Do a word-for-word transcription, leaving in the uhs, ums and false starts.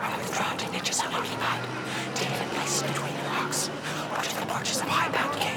I would draw to niches unoccupied, to hidden places between the rocks, or to the porches of high-bound caves.